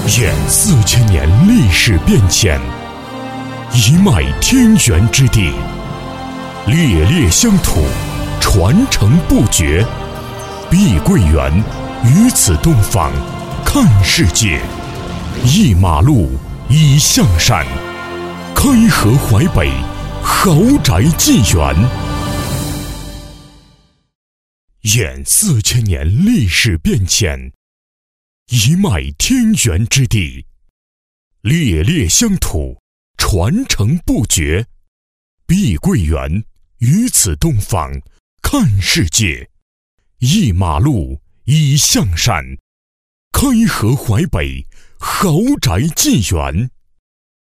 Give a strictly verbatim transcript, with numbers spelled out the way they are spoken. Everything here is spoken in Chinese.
沿四千年历史变迁，一脉天源之地，烈烈乡土，传承不绝。碧桂园于此东方，看世界。一马路，一象山，开河淮北，豪宅进园。沿四千年历史变迁，一脉天源之地，烈烈乡土，传承不绝。碧桂园于此东方，看世界。一马路，一象山，开河淮北，豪宅进园。